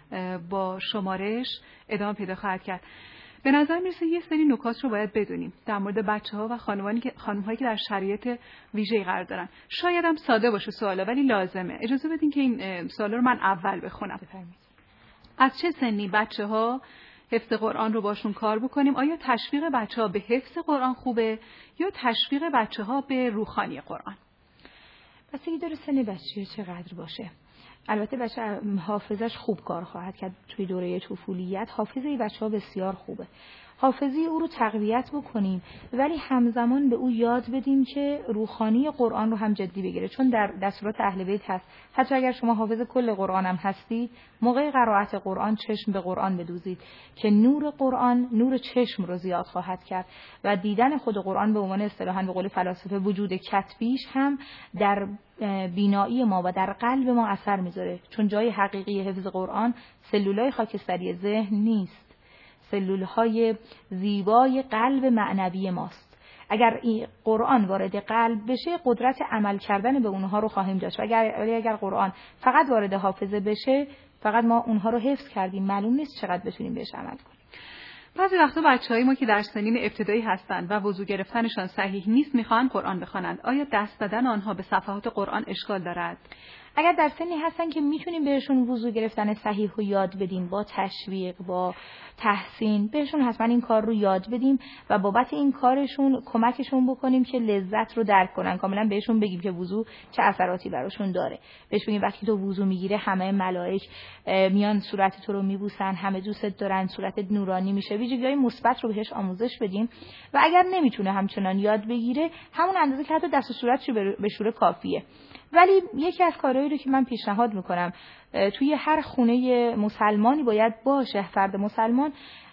با شمارش ادامه پیدا خواهد کرد. به نظر میرسه یه سری نکات رو باید بدونیم در مورد بچه‌ها و خانم‌هایی که در شرایط ویژه‌ای قرار دارن. شاید هم ساده باشه سوالا ولی لازمه. اجازه بدین که این سوالا رو من اول بخونم. از چه سنی بچه‌ها حفظ قرآن رو باشون کار بکنیم؟ آیا تشویق بچه‌ها به حفظ قرآن خوبه یا تشویق بچه‌ها به روخانی قرآن؟ بستگی داره سن بچه چقدر باشه. البته بچه حافظش خوب کار خواهد کرد توی دوره طفولیت. حافظه بچه‌ها بسیار خوبه. حافظی او رو تقویت بکنیم ولی همزمان به او یاد بدیم که روحانی قرآن رو هم جدی بگیره، چون در دستورات اهل بیت هست حتی اگر شما حافظ کل قرآن هم هستید، موقع قرائت قرآن چشم به قرآن بدوزید که نور قرآن نور چشم رو زیاد خواهد کرد و دیدن خود قرآن به عنوان اصطلاحاً به قول فلاسفه وجود کتبیش هم در بینایی ما و در قلب ما اثر میذاره، چون جای حقیقی حفظ قرآن سلولای خاکستری ذهن نیست، سلولهای زیبای قلب معنوی ماست. اگر این قرآن وارد قلب بشه قدرت عمل کردن به اونها رو خواهیم داشت و اگر قرآن فقط وارد حافظه بشه فقط ما اونها رو حفظ کردیم، معلوم نیست چقدر بتونیم بهش عمل کنیم. بعضی وقتا بچه‌های ما که در سنین ابتدایی هستند و وضو گرفتنشان صحیح نیست میخوان قرآن بخوانند، آیا دست دادن آنها به صفحات قرآن اشکال دارد؟ اگر در سنی هستن که میتونیم بهشون وضو گرفتن صحیح رو یاد بدیم، با تشویق، با تحسین بهشون حتما این کار رو یاد بدیم و بابت این کارشون کمکشون بکنیم که لذت رو درک کنن. کاملا بهشون بگیم که وضو چه اثراتی براشون داره. بهش بگیم وقتی تو وضو میگیره همه ملائک میان صورت تو رو میبوسن، همه دوستت دارن، صورتت نورانی میشه. ویژگی‌های مثبت رو بهش آموزش بدیم و اگر نمیتونه همچنان یاد بگیره همون اندازه که حتی دست و صورتش بشوره کافیه. ولی یکی از کارهایی رو که من پیشنهاد میکنم توی هر خونه مسلمانی باید باشه، فرد مسلمان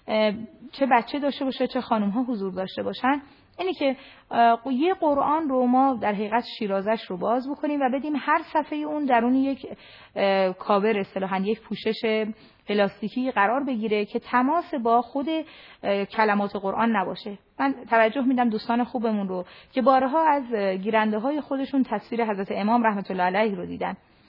چه بچه داشته باشه چه خانم ها حضور داشته باشن، اینه که یه قرآن رو ما در حقیقت شیرازش رو باز بکنیم و بدیم هر صفحه اون درون یک کاور اصطلاحاً یک پوشش پلاستیکی قرار بگیره که تماس با خود کلمات قرآن نباشه. من توجه میدم دوستان خوبمون رو که بارها از گیرنده های خودشون تصویر حضرت امام رحمت الله علیه رو دیدن.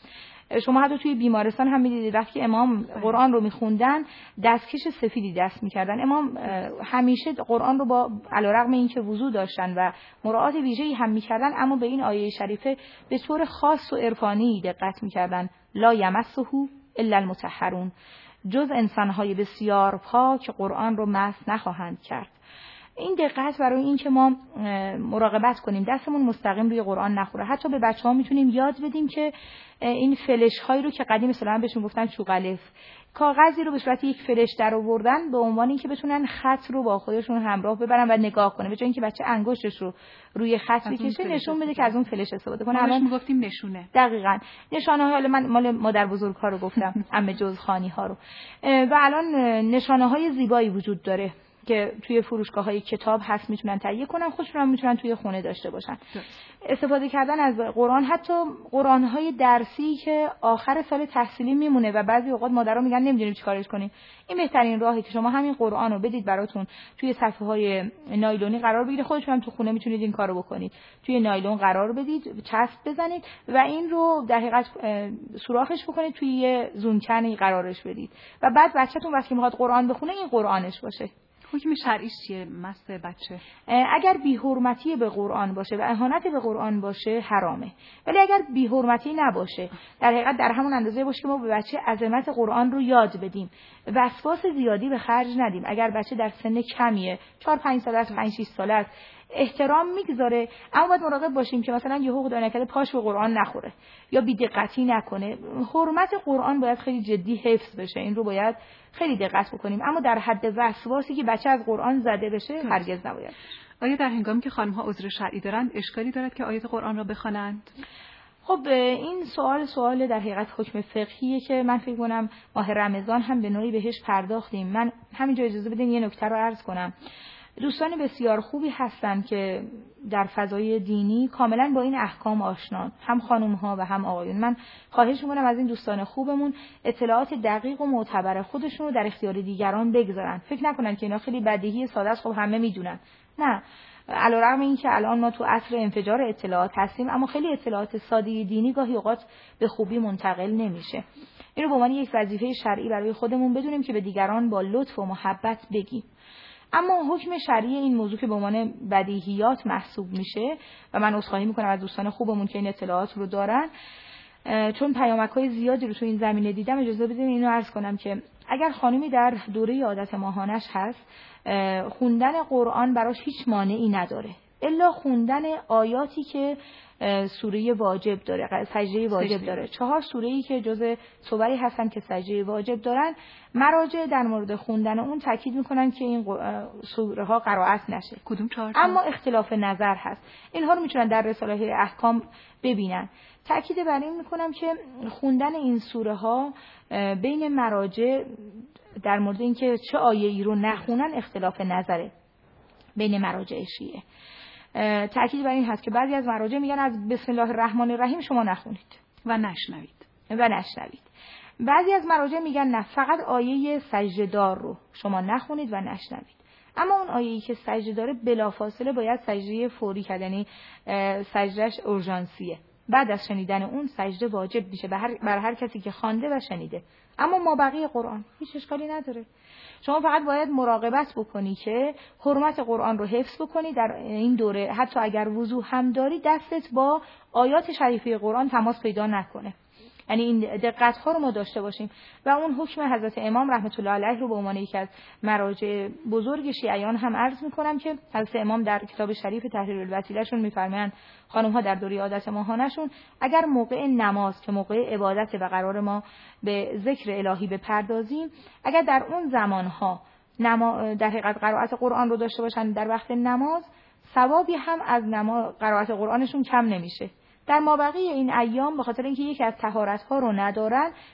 شما حتی توی بیمارستان هم می‌دیدید وقتی امام قرآن رو می‌خوندن دستکش سفیدی دست می‌کردن. امام همیشه قرآن رو با علیرغم اینکه وضو داشتن و مراعات ویژه‌ای هم می‌کردن، اما به این آیه شریفه به طور خاص و عرفانی دقت می‌کردن. لا یمسه الا المطهرون، جز انسان‌های بسیار پاک قرآن رو مس نخواهند کرد. این دقت برای این که ما مراقبت کنیم دستمون مستقیم روی قرآن نخوره. حتی به بچه‌ها میتونیم یاد بدیم که این فلش هایی رو که قدیم مثلا بهشون گفتن چوغلف، کاغذی رو به صورت یک فلش در آوردن به عنوان اینکه بتونن خط رو با خودشون همراه ببرن و نگاه کنه، به جای اینکه بچه انگشتش رو روی خط بکشه نشون بده که از اون فلش استفاده کنه. الان میگفتیم نشونه. دقیقاً نشانه های، حالا من مال مادر بزرگ‌ها رو گفتم، عمه جزخانی ها رو. و الان نشانه های زیبایی وجود داره که توی فروشگاه‌های کتاب هست، میتونن تهیه کنن، خودشون هم میتونن توی خونه داشته باشن. استفاده کردن از قرآن، حتی قرآن‌های درسی که آخر سال تحصیلی میمونه و بعضی اوقات مادرها میگن نمیدونیم چیکارش کنیم، این بهترین راهه که شما همین قرآن رو بدید براتون توی صفحه‌های نایلونی قرار بگیره، خودتون هم تو خونه میتونید این کارو بکنید، توی نایلون قرار بدید، چسب بزنید و این رو در حقیقت سوراخش بکنید، توی یه زونکنی قرارش بدید و بعد بچه‌تون وقتی میخواد قرآن بخونه این قرآنش باشه. حکم شرعیش چیه مس بچه؟ اگر بی‌حرمتی به قرآن باشه و اهانت به قرآن باشه حرامه، ولی اگر بی‌حرمتی نباشه در حقیقت در همون اندازه باشه که ما به بچه عظمت قرآن رو یاد بدیم، وسواس زیادی به خرج ندیم. اگر بچه در سن کمیه 4-5 سال است، 5-6 سال است، احترام میگذاره، اما باید مراقب باشیم که مثلا یه حقوق دانکده پاش به قرآن نخوره یا بی‌دقتی نکنه. حرمت قرآن باید خیلی جدی حفظ بشه، این رو باید خیلی دقت بکنیم، اما در حد وسواسی که بچه از قرآن زده بشه هرگز نباید. آیا در هنگامی که خانم‌ها عذر شرعی دارند اشکالی دارد که آیات قرآن را بخوانند؟ خب این سوال در حقیقت حکم فقهیه که من فکر کنم ماه رمضان هم به نوعی بهش پرداختیم. من همینجا اجازه بدین یه نکته رو عرض کنم. دوستان بسیار خوبی هستن که در فضای دینی کاملا با این احکام آشنان، هم خانم‌ها و هم آقایون. من خواهش می‌کنم از این دوستان خوبمون اطلاعات دقیق و معتبر خودشون رو در اختیار دیگران بگذارن. فکر نکنن که اینا خیلی بدیهی ساده است، خب همه میدونن. نه، علیرغم اینکه الان ما تو عصر انفجار اطلاعات هستیم، اما خیلی اطلاعات ساده دینی گاهی اوقات به خوبی منتقل نمیشه. این رو به عنوان یک وظیفه شرعی برای خودمون بدونیم که به دیگران با لطف و محبت بگیم. اما حکم شرعی این موضوع که به عنوان بدیهیات محسوب میشه و من عذرخواهی میکنم از دوستان خوبمون که این اطلاعات رو دارن، چون پیامک‌های زیادی رو تو این زمینه دیدم، اجازه بدید اینو عرض کنم که اگر خانمی در دوره عادت ماهانش هست، خوندن قرآن براش هیچ مانعی نداره الا خوندن آیاتی که سوره واجب داره، سجده واجب داره. 4 سوره‌ای که جزء سوری هستن که سجده واجب دارن، مراجع در مورد خوندن اون تاکید میکنن که این سوره ها قرائت نشه. کدوم 4؟ اما اختلاف نظر هست. اینها رو میتونن در رساله احکام ببینن. تاکید بر این میکنم که خوندن این سوره ها بین مراجع در مورد اینکه چه آیه‌ای رو نخونن اختلاف نظره بین مراجع شیعه. تأکید بر این هست که بعضی از مراجع میگن از بسم الله الرحمن الرحیم شما نخونید و نشنوید. بعضی از مراجع میگن نه، فقط آیه سجده دار رو شما نخونید و نشنوید. اما اون آیه‌ای که سجده داره بلافاصله باید سجده فوری کرد، یعنی سجدهش اورژانسیه. بعد از شنیدن اون سجده واجب میشه بر هر کسی که خوانده و شنیده. اما مابقی قرآن هیچ اشکالی نداره. شما فقط باید مراقبت بکنی که حرمت قرآن رو حفظ بکنی در این دوره. حتی اگر وضو هم داری دستت با آیات شریفه قرآن تماس پیدا نکنه. یعنی این دقت ها رو ما داشته باشیم و اون حکم حضرت امام رحمت الله علیه رو به عنوان یکی از مراجع بزرگ شیعیان هم عرض می‌کنم که حضرت امام در کتاب شریف تحریر الوسیله شون می‌فرمایند خانم ها در دوره عادت ماهانه‌شون اگر موقع نماز که موقع عبادت و قرار ما به ذکر الهی بپردازیم، اگر در اون زمان‌ها در حقیقت قرائت قرآن رو داشته باشن در وقت نماز، ثوابی هم از قرائت قرآنشون کم نمیشه. در مابقی این ایام به خاطر اینکه یکی از طهارت‌ها رو ندارن،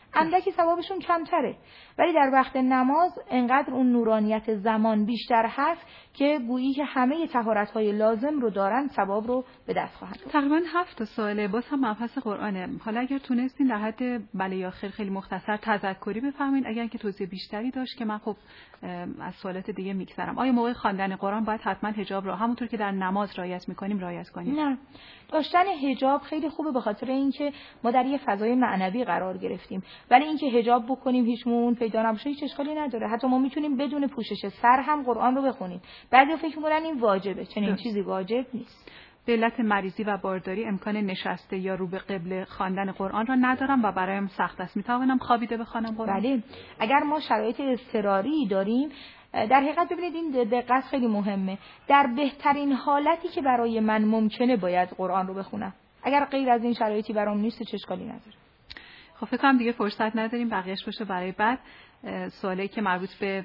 اندکی ثوابشون کمتره. ولی در وقت نماز انقدر اون نورانیت زمان بیشتر هست که گویی که همه طهارت‌های لازم رو دارن، ثواب رو به دست خواهند آورد. تقریبا 7 سواله، باز هم مبحث قرآنه. حالا اگر تونستین در حد بله آخر خیلی مختصر تذکری بفهمین، اگر که توضیح بیشتری داشت که من خب از سوالات دیگه میگذرم. آیا موقع خواندن قرآن باید حتما حجاب رو همونطور که در نماز رعایت می‌کنیم رعایت کنیم؟ نه، داشتن حجاب خیلی خوبه به خاطر اینکه ما در یه فضای معنوی قرار گرفتیم، ولی اینکه حجاب بکنیم هیچ مون پیدا نباشه هیچ اشکالی نداره. حتی ما میتونیم بدون پوشش سر هم قرآن رو بخونیم. بعضی فکر می‌کنن این واجبه، چنین چیزی واجب نیست. به علت مریضی و بارداری امکان نشسته یا رو به قبله خواندن قرآن را ندارم و برایم سخت است. میتوانم خوابیده بخوانم قرآن؟ بله، اگر ما شرایط اضطراری داریم، در حقیقت ببینید این دقت خیلی مهمه. در بهترین حالتی که برای من ممکنه باید قرآن رو بخونم. اگر غیر از این شرایطی برام نیست چه اشکالی نداره. خب فکر کنم دیگه فرصت نداریم، بقیه‌اش باشه برای بعد. سوالی که مربوط به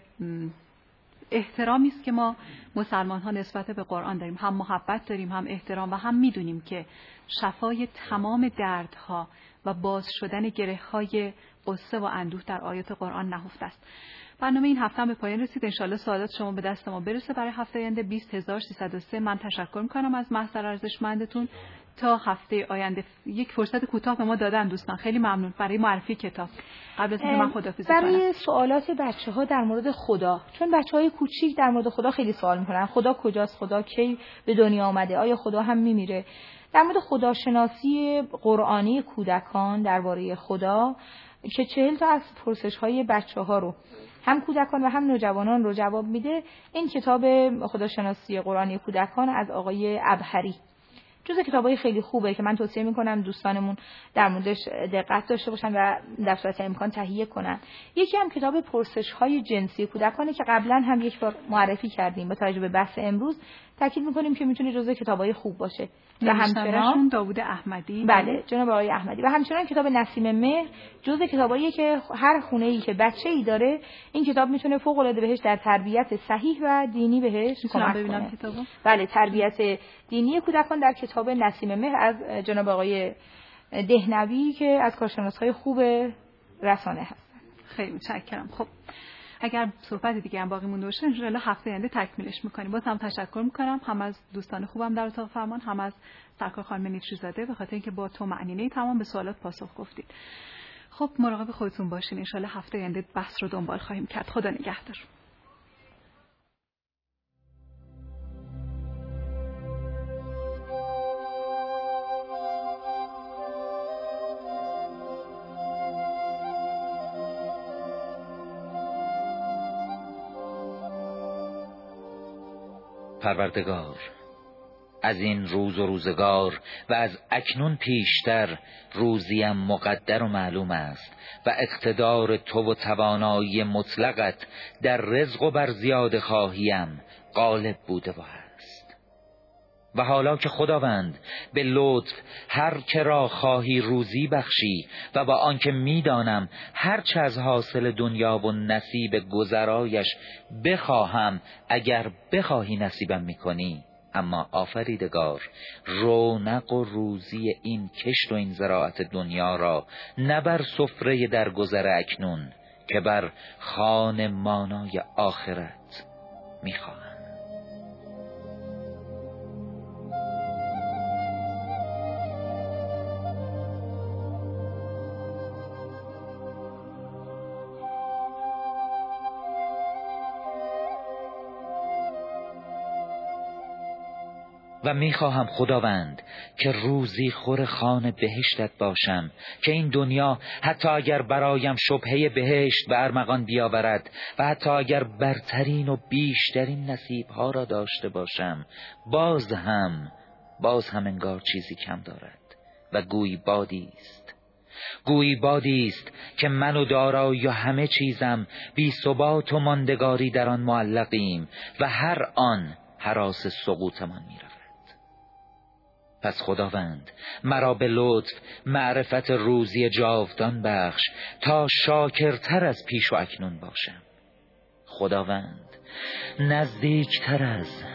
احترامی است که ما مسلمان ها نسبت به قرآن داریم، هم محبت داریم، هم احترام، و هم میدونیم که شفای تمام دردها و باز شدن گره‌های غصه و اندوه در آیات قرآن نهفته است. برنامه این هفته هم به پایان رسید. انشالله سوالات شما به دست ما برسه برای هفته آینده. 20303. من تشکر میکنم از محضر ارزشمندتون. تا هفته آینده یک فرصت کوتاه به ما دادن دوستان، خیلی ممنون برای معرفی کتاب. قبل از اینکه من خداحافظی کنم، برای سوالات بچه‌ها در مورد خدا، چون بچه‌های کوچیک در مورد خدا خیلی سوال میکنن، خدا کجاست، خدا کی به دنیا آمده، آیا خدا هم میمیره. در مورد خداشناسی قرآنی کودکان درباره خدا که 40 تا از پرسش‌های بچه‌ها رو هم کودکان و هم نوجوانان رو جواب میده، این کتاب خداشناسی قرآنی کودکان از آقای ابهری جزء کتابای خیلی خوبه که من توصیه میکنم دوستانمون در موردش دقت داشته باشن و در صورت امکان تهیه کنن. یکی هم کتاب پرسش‌های جنسی کودکانه که قبلا هم یک بار معرفی کردیم. با توجه به بحث امروز تاکید میکنیم که میتونه جزء کتابای خوب باشه. و همچنان داوود احمدی، بله جناب آقای احمدی، و همچنان کتاب نسیم مهر جزء کتاباییه که هر خونه‌ای که بچه‌ای داره این کتاب میتونه فوق‌العاده بهش در تربیت صحیح و دینی بهش کمک کنه. بله، تربیت دینی کودکان در کتاب نسیم مهر از جناب آقای دهنوی که از کارشناس‌های خوب رسانه هستن. خیلی متشکرم. خب اگر صحبت دیگه هم باقی مونده باشه انشالله هفته آینده تکمیلش می‌کنیم. باز هم تشکر می‌کنم هم از دوستان خوبم در اتاق فرمان، هم از سرکار خانم نیتری‌زاده به خاطر اینکه با طمأنینه تمام به سوالات پاسخ گفتید. خب مراقب خودتون باشین. انشالله هفته آینده بحث رو دنبال خواهیم کرد. خدا نگهدار. پروردگار، از این روز و روزگار و از اکنون پیشتر روزیم مقدر و معلوم است و اقتدار تو و توانایی مطلقت در رزق و بر زیاد خواهیم غالب بوده و هست. و حالا که خداوند به لطف هر که را خواهی روزی بخشی و با آنکه میدانم هر چه از حاصل دنیا و نصیب گذرایش بخواهم اگر بخواهی نصیبم میکنی، اما آفریدگار رونق و روزی این کشت و این زراعت دنیا را نه بر سفره در گذر اکنون که بر خوان مانای آخرت میخواهم. و میخواهم خداوند که روزی خور خانه بهشتت باشم، که این دنیا حتی اگر برایم شبهه بهشت به ارمغان بیاورد و حتی اگر برترین و بیشترین نصیبها را داشته باشم، باز هم انگار چیزی کم دارد و گویی بادی است که من و دارایی و همه چیزم بی ثبات و ماندگاری در آن معلقیم و هر آن هراس سقوطمان میرود. پس خداوند مرا به لطف معرفت روزی جاودان بخش تا شاکرتر از پیش و اکنون باشم. خداوند نزدیکتر از